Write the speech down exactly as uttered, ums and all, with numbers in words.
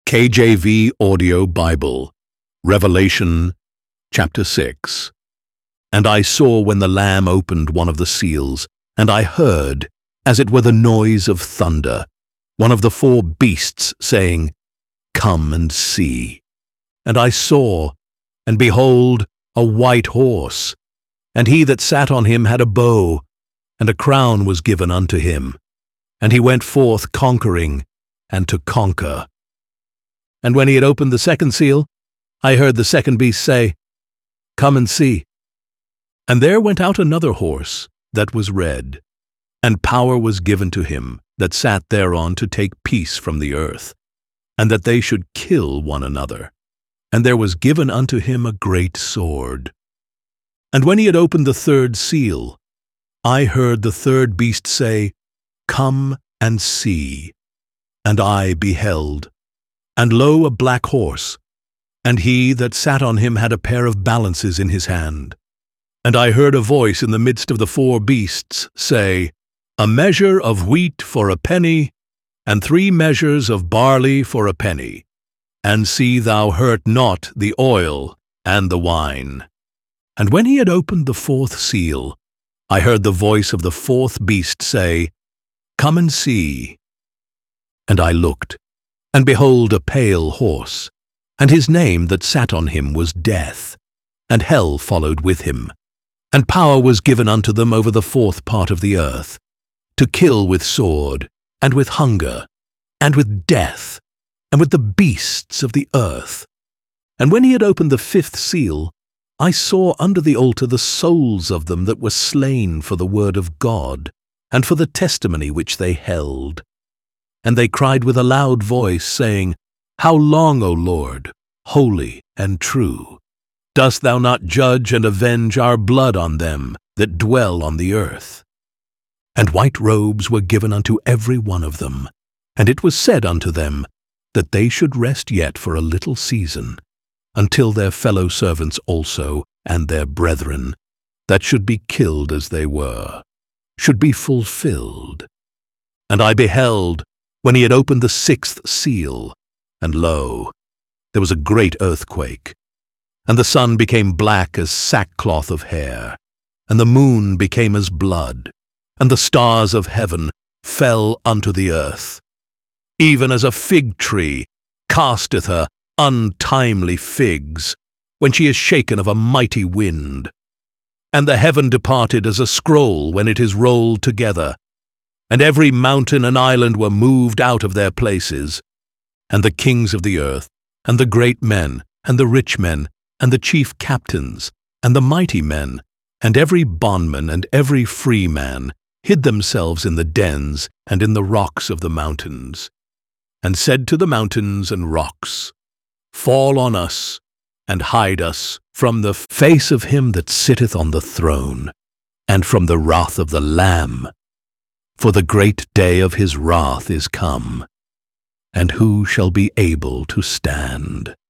K J V Audio Bible, Revelation chapter six. And I saw when the Lamb opened one of the seals, and I heard, as it were the noise of thunder, one of the four beasts saying, Come and see. And I saw, and behold, a white horse, and he that sat on him had a bow, and a crown was given unto him, and he went forth conquering, and to conquer. And when he had opened the second seal, I heard the second beast say, Come and see. And there went out another horse that was red, and power was given to him that sat thereon to take peace from the earth, and that they should kill one another. And there was given unto him a great sword. And when he had opened the third seal, I heard the third beast say, Come and see. And I beheld, and lo, a black horse, and he that sat on him had a pair of balances in his hand. And I heard a voice in the midst of the four beasts say, A measure of wheat for a penny, and three measures of barley for a penny. And see thou hurt not the oil and the wine. And when he had opened the fourth seal, I heard the voice of the fourth beast say, Come and see. And I looked, and behold a pale horse, and his name that sat on him was Death, and hell followed with him. And power was given unto them over the fourth part of the earth, to kill with sword, and with hunger, and with death, and with the beasts of the earth. And when he had opened the fifth seal, I saw under the altar the souls of them that were slain for the word of God, and for the testimony which they held. And they cried with a loud voice, saying, How long, O Lord, holy and true, dost thou not judge and avenge our blood on them that dwell on the earth? And white robes were given unto every one of them, and it was said unto them, that they should rest yet for a little season, until their fellow servants also, and their brethren, that should be killed as they were, should be fulfilled. And I beheld, when he had opened the sixth seal, and lo, there was a great earthquake, and the sun became black as sackcloth of hair, and the moon became as blood, and the stars of heaven fell unto the earth, even as a fig tree casteth her untimely figs, when she is shaken of a mighty wind. And the heaven departed as a scroll when it is rolled together, and every mountain and island were moved out of their places. And the kings of the earth, and the great men, and the rich men, and the chief captains, and the mighty men, and every bondman and every free man, hid themselves in the dens and in the rocks of the mountains, and said to the mountains and rocks, Fall on us, and hide us from the face of him that sitteth on the throne, and from the wrath of the Lamb. For the great day of his wrath is come, and who shall be able to stand?